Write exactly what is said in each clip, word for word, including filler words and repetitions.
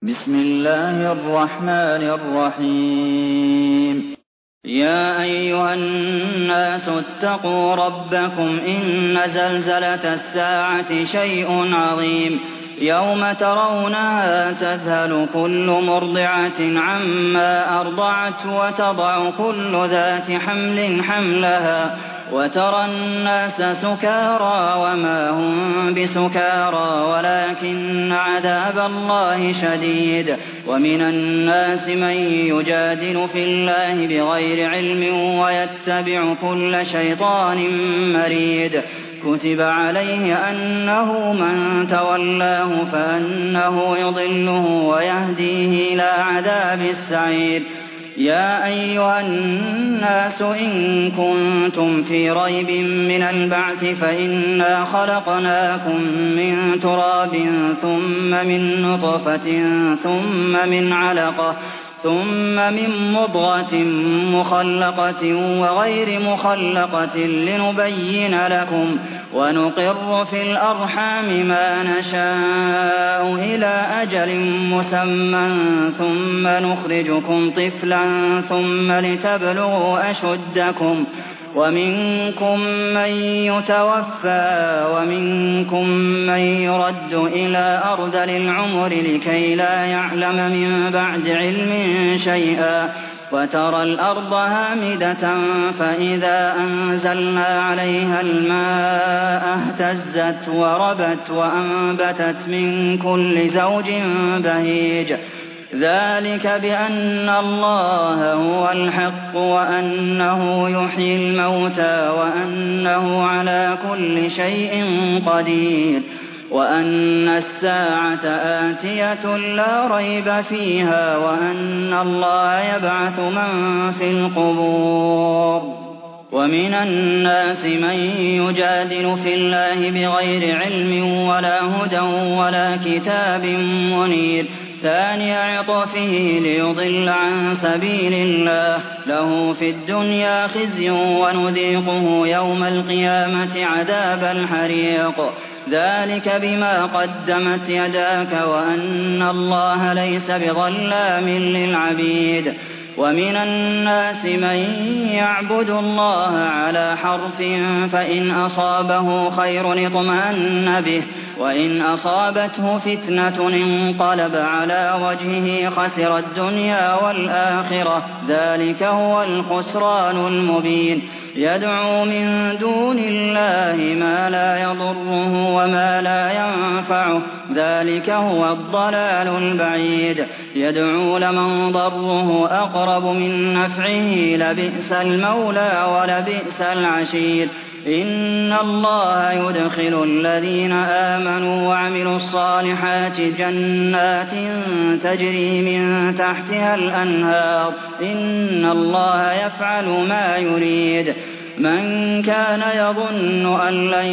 بسم الله الرحمن الرحيم يا أيها الناس اتقوا ربكم إن زلزلة الساعة شيء عظيم يوم ترونها تذهل كل مرضعة عما أرضعت وتضع كل ذات حمل حملها وترى الناس سكارى وما هم بسكارى ولكن عذاب الله شديد ومن الناس من يجادل في الله بغير علم ويتبع كل شيطان مريد كتب عليه أنه من تولاه فأنه يضله ويهديه إلى عذاب السعير يا أيها الناس إن كنتم في ريب من البعث فإنا خلقناكم من تراب ثم من نطفة ثم من علقة ثم من مضغة مخلقة وغير مخلقة لنبين لكم ونقر في الأرحام ما نشاء إلى أجل مسمى ثم نخرجكم طفلا ثم لتبلغوا أشدكم ومنكم من يتوفى ومنكم من يرد إلى أرذل العمر لكي لا يعلم من بعد علم شيئا وترى الأرض هامدة فإذا أنزلنا عليها الماء اهتزت وربت وأنبتت من كل زوج بهيج ذلك بأن الله هو الحق وأنه يحيي الموتى وأنه على كل شيء قدير وأن الساعة آتية لا ريب فيها وأن الله يبعث من في القبور ومن الناس من يجادل في الله بغير علم ولا هدى ولا كتاب منير ثاني عطفه ليضل عن سبيل الله له في الدنيا خزي ونذيقه يوم القيامة عذاب الحريق ذلك بما قدمت يداك وأن الله ليس بظلام للعبيد ومن الناس من يعبد الله على حرف فإن أصابه خير اطمأن به وإن أصابته فتنة انقلب على وجهه خسر الدنيا والآخرة ذلك هو الخسران المبين يدعو من دون الله ما لا يضره وما لا ينفعه ذلك هو الضلال البعيد يدعو لمن ضره أقرب من نفعه لبئس المولى ولبئس العشير إن الله يدخل الذين آمنوا وعملوا الصالحات جنات تجري من تحتها الأنهار إن الله يفعل ما يريد من كان يظن أن لن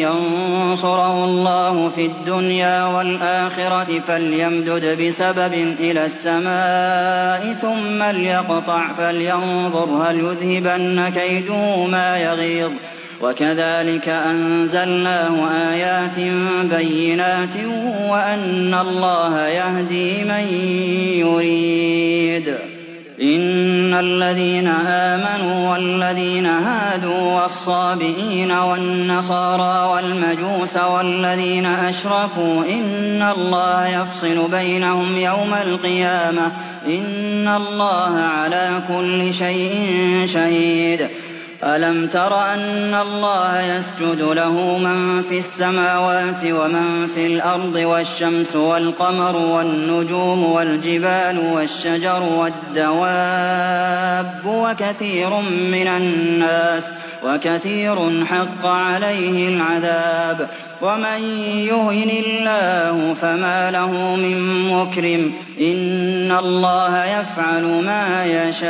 ينصره الله في الدنيا والآخرة فليمدد بسبب إلى السماء ثم ليقطع فلينظر هل يذهبن كيده ما يغيظ وكذلك أنزلناه آيات بينات وأن الله يهدي من يريد إن الذين آمنوا والذين هادوا والصابئين والنصارى والمجوس والذين أشركوا إن الله يفصل بينهم يوم القيامة إن الله على كل شيء شهيد ألم تر أن الله يسجد له من في السماوات ومن في الأرض والشمس والقمر والنجوم والجبال والشجر والدواب وكثير من الناس وكثير حق عليه العذاب ومن يهن الله فما له من مكرم إن الله يفعل ما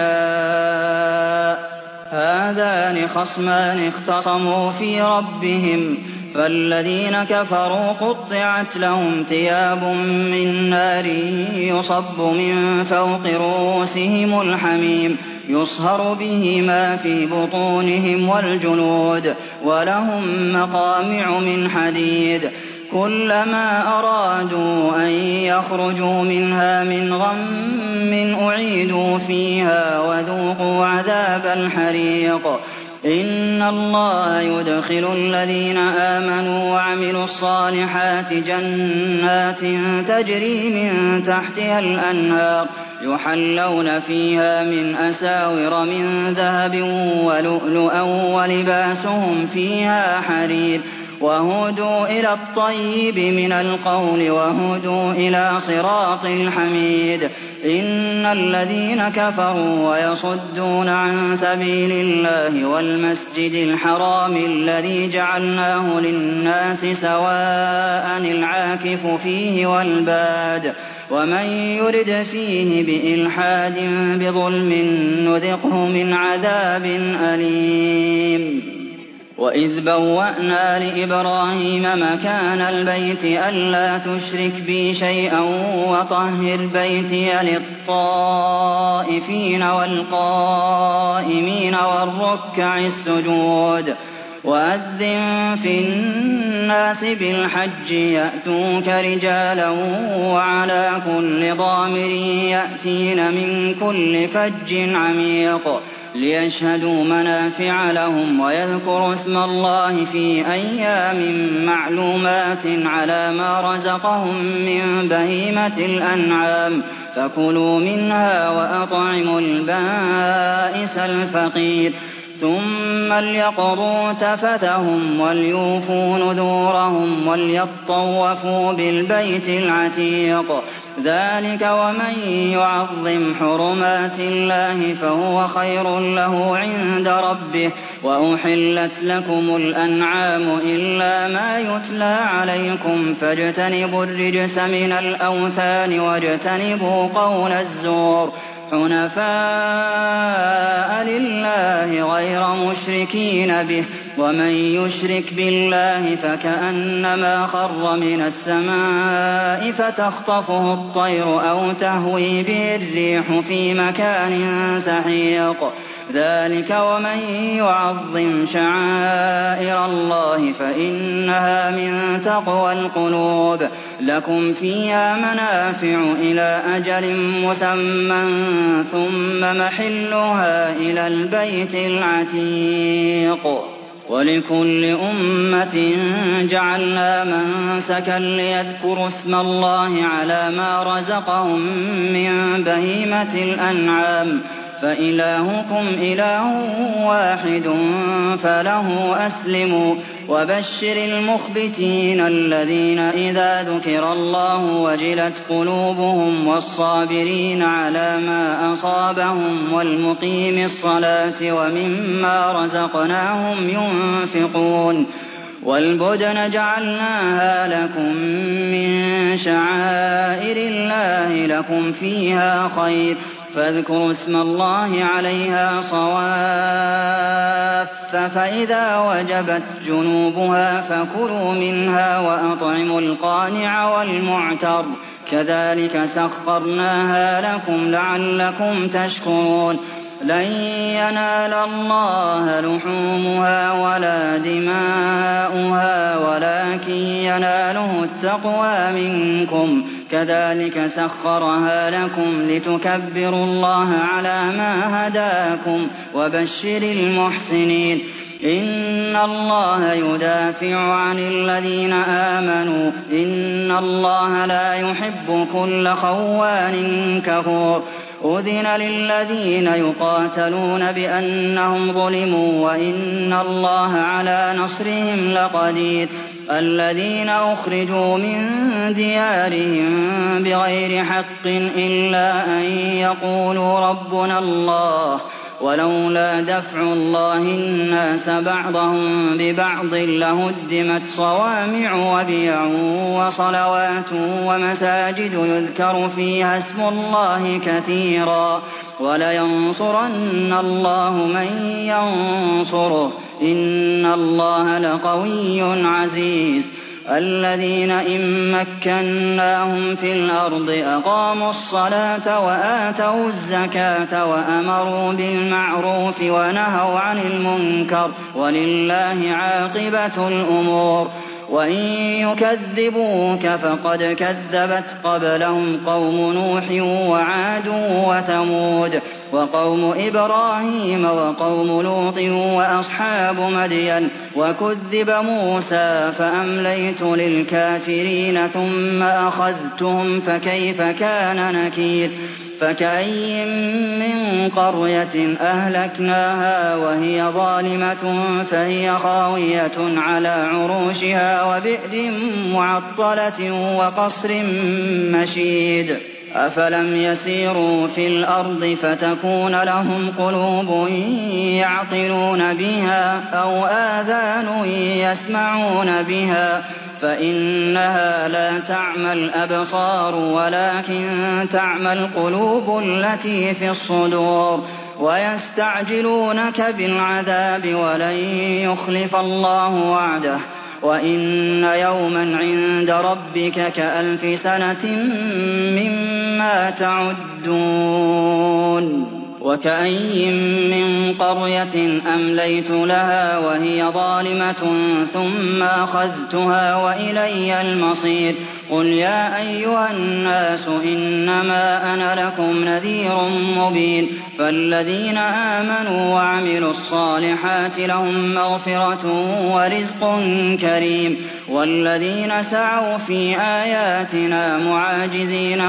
يشاء هذان خصمان اختصموا في ربهم فالذين كفروا قطعت لهم ثياب من نار يصب من فوق رؤوسهم الحميم يصهر به ما في بطونهم والجلود ولهم مقامع من حديد كلما أرادوا أن يخرجوا منها من غم أعيدوا فيها وذوقوا عذاب الحريق إن الله يدخل الذين آمنوا وعملوا الصالحات جنات تجري من تحتها الأنهار يحلون فيها من أساور من ذهب ولؤلؤا ولباسهم فيها حرير وهدوا إلى الطيب من القول وهدوا إلى صراط الحميد إن الذين كفروا ويصدون عن سبيل الله والمسجد الحرام الذي جعلناه للناس سواء العاكف فيه والباد ومن يرد فيه بإلحاد بظلم نذقه من عذاب أليم وإذ بوأنا لإبراهيم مكان البيت ألا تشرك بي شيئا وطهر بيتي للطائفين والقائمين والركع السجود وأذن في الناس بالحج يأتوك رجالا وعلى كل ضامر يأتين من كل فج عميق ليشهدوا منافع لهم ويذكروا اسم الله في أيام معلومات على ما رزقهم من بهيمة الأنعام فكلوا منها وأطعموا البائس الفقير ثم ليقضوا تفثهم وليوفوا نذورهم وليطوفوا بالبيت العتيق ذلك ومن يعظم حرمات الله فهو خير له عند ربه وأحلت لكم الأنعام إلا ما يتلى عليكم فاجتنبوا الرجس من الأوثان واجتنبوا قول الزور حنفاء لله غير مشركين به ومن يشرك بالله فكأنما خر من السماء فتخطفه الطير أو تهوي به الريح في مكان سحيق ذلك ومن يعظم شعائر الله فإنها من تقوى القلوب لكم فيها منافع إلى أجل مسمى ثم محلها إلى البيت العتيق ولكل أمة جعلنا منسكا ليذكروا اسم الله على ما رزقهم من بهيمة الأنعام فإلهكم إله واحد فله أسلموا وبشر المخبتين الذين إذا ذكر الله وجلت قلوبهم والصابرين على ما أصابهم والمقيم الصلاة ومما رزقناهم ينفقون والبدن جعلناها لكم من شعائر الله لكم فيها خير فاذكروا اسم الله عليها صواف فإذا وجبت جنوبها فكلوا منها وأطعموا القانع والمعتر كذلك سخرناها لكم لعلكم تشكرون لن ينال الله لحومها ولا دماؤها ولكن يناله التقوى منكم كذلك سخرها لكم لتكبروا الله على ما هداكم وبشر المحسنين إن الله يدافع عن الذين آمنوا إن الله لا يحب كل خوان كفور أذن للذين يقاتلون بأنهم ظلموا وإن الله على نصرهم لقدير الذين أخرجوا من ديارهم بغير حق إلا أن يقولوا ربنا الله ولولا دفع الله الناس بعضهم ببعض لهدمت صوامع وبيع وصلوات ومساجد يذكر فيها اسم الله كثيرا ولينصرن الله من ينصره إن الله لقوي عزيز الذين إن مكناهم في الأرض أقاموا الصلاة وآتوا الزكاة وأمروا بالمعروف ونهوا عن المنكر ولله عاقبة الأمور وإن يكذبوك فقد كذبت قبلهم قوم نوح وعاد وثمود وقوم إبراهيم وقوم لوط وأصحاب مدين وكذب موسى فأمليت للكافرين ثم أخذتهم فكيف كان نكير فكأي من قرية أهلكناها وهي ظالمة فهي خاوية على عروشها وبئر معطلة وقصر مشيد أفلم يسيروا في الأرض فتكون لهم قلوب يعقلون بها أو آذان يسمعون بها فإنها لا تعمى الأبصار ولكن تعمى القلوب التي في الصدور ويستعجلونك بالعذاب ولن يخلف الله وعده وإن يوما عند ربك كألف سنة مما تعدون وكأي من قرية أمليت لها وهي ظالمة ثم أخذتها وإلي المصير قل يا أيها الناس إنما أنا لكم نذير مبين فالذين آمنوا وعملوا الصالحات لهم مغفرة ورزق كريم والذين سعوا في آياتنا معاجزين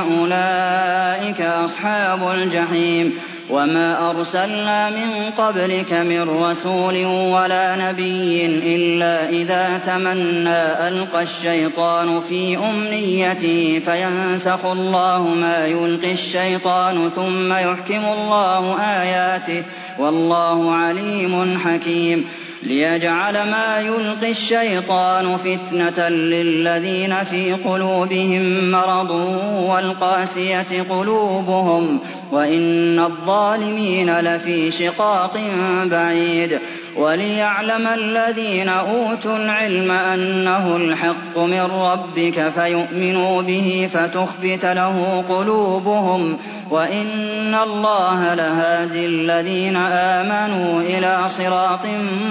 أولئك أصحاب الجحيم وما أرسلنا من قبلك من رسول ولا نبي إلا إذا تمنى ألقى الشيطان في أمنيته فينسخ الله ما يلقي الشيطان ثم يحكم الله آياته والله عليم حكيم ليجعل ما يلقي الشيطان فتنة للذين في قلوبهم مرض والقاسية قلوبهم وإن الظالمين لفي شقاق بعيد وليعلم الذين أوتوا العلم أنه الحق من ربك فيؤمنوا به فتخبت له قلوبهم وإن الله لهادي الذين آمنوا إلى صراط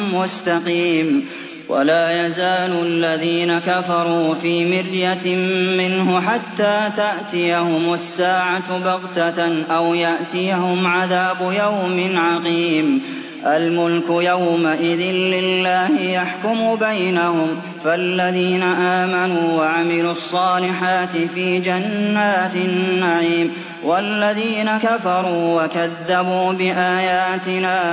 مستقيم ولا يزال الذين كفروا في مرية منه حتى تأتيهم الساعة بغتة أو يأتيهم عذاب يوم عقيم الملك يومئذ لله يحكم بينهم فالذين آمنوا وعملوا الصالحات في جنات النعيم والذين كفروا وكذبوا بآياتنا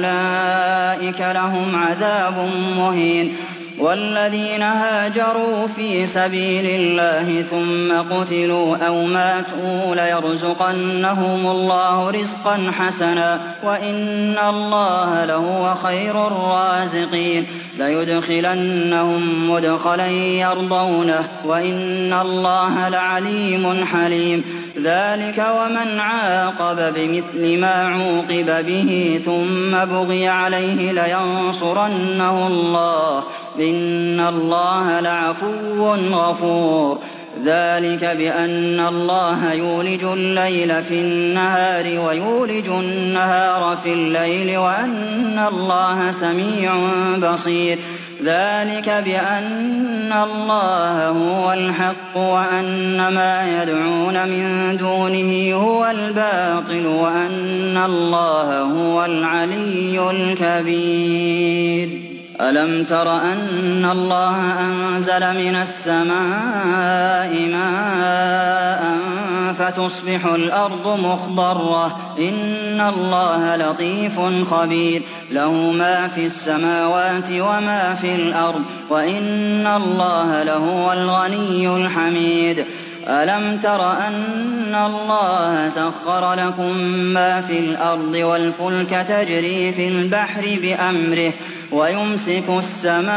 فأولئك لهم عذاب مهين والذين هاجروا في سبيل الله ثم قتلوا أو ماتوا ليرزقنهم الله رزقا حسنا وإن الله لهو خير الرازقين ليدخلنهم مدخلا يرضونه وإن الله لعليم حليم ذلك ومن عاقب بمثل ما عوقب به ثم بغي عليه لينصرنه الله إن الله لعفو غفور ذلك بأن الله يولج الليل في النهار ويولج النهار في الليل وأن الله سميع بصير ذلك بأن الله هو الحق وأن ما يدعون من دونه هو الباطل وأن الله هو العلي الكبير ألم تر أن الله أنزل من السماء ماء فتصبح الأرض مخضرة إن الله لطيف خبير له ما في السماوات وما في الأرض وإن الله لهو الغني الحميد ألم تر أن الله سخر لكم ما في الأرض والفلك تجري في البحر بأمره ويمسك السماء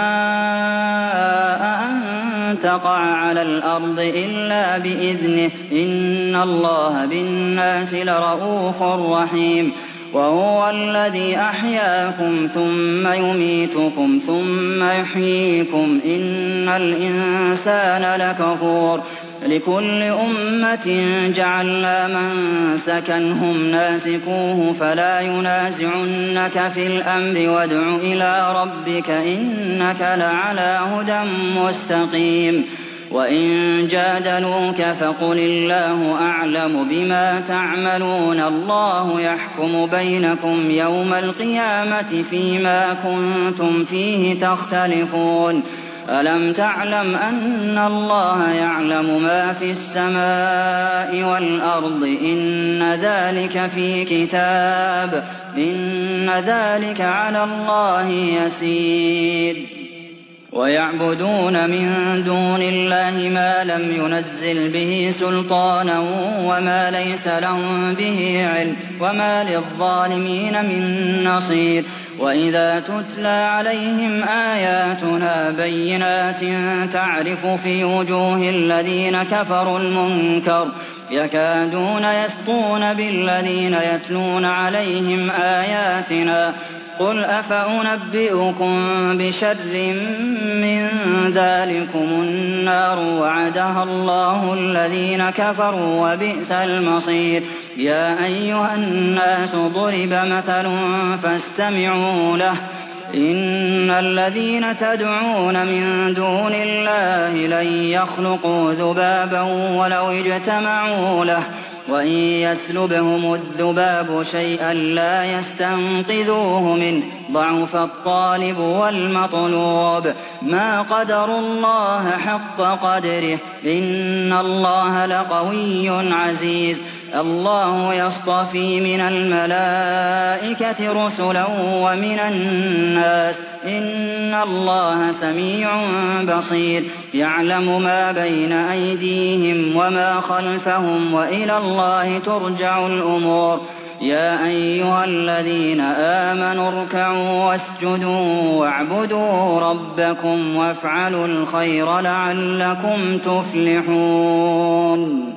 أن تقع على الأرض إلا بإذنه إن الله بالناس لرءوف رحيم وهو الذي أحياكم ثم يميتكم ثم يحييكم إن الإنسان لكفور لكل أمة جعلنا منسكا هم ناسكوه فلا ينازعنك في الأمر وادع إلى ربك إنك لعلى هدى مستقيم وإن جادلوك فقل الله أعلم بما تعملون الله يحكم بينكم يوم القيامة فيما كنتم فيه تختلفون ألم تعلم أن الله يعلم ما في السماء والأرض إن ذلك في كتاب إن ذلك على الله يسير ويعبدون من دون الله ما لم ينزل به سلطانا وما ليس لهم به علم وما للظالمين من نصير وإذا تتلى عليهم آياتنا بينات تعرف في وجوه الذين كفروا المنكر يكادون يسطون بالذين يتلون عليهم آياتنا قل أفأنبئكم بشر من ذلكم النار وعدها الله الذين كفروا وبئس المصير يا أيها الناس ضرب مثل فاستمعوا له إن الذين تدعون من دون الله لن يخلقوا ذبابا ولو اجتمعوا له وإن يسلبهم الذباب شيئا لا يستنقذوه منه ضعف الطالب والمطلوب ما قدروا الله حق قدره إن الله لقوي عزيز الله يصطفي من الملائكة رسلا ومن الناس إن الله سميع بصير يعلم ما بين أيديهم وما خلفهم وإلى الله ترجع الأمور يا أيها الذين آمنوا اركعوا واسجدوا واعبدوا ربكم وافعلوا الخير لعلكم تفلحون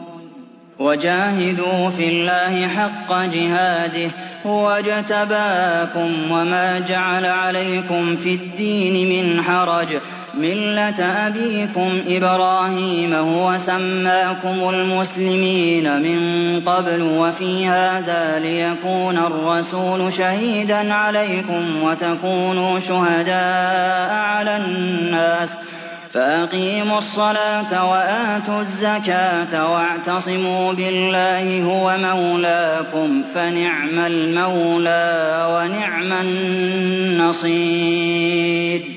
وجاهدوا في الله حق جهاده هو اجتباكم وما جعل عليكم في الدين من حرج ملة أبيكم إبراهيم هو سماكم المسلمين من قبل وفي هذا ليكون الرسول شهيدا عليكم وتكونوا شهداء على الناس فأقيموا الصلاة وآتوا الزكاة واعتصموا بالله هو مولاكم فنعم المولى ونعم النصير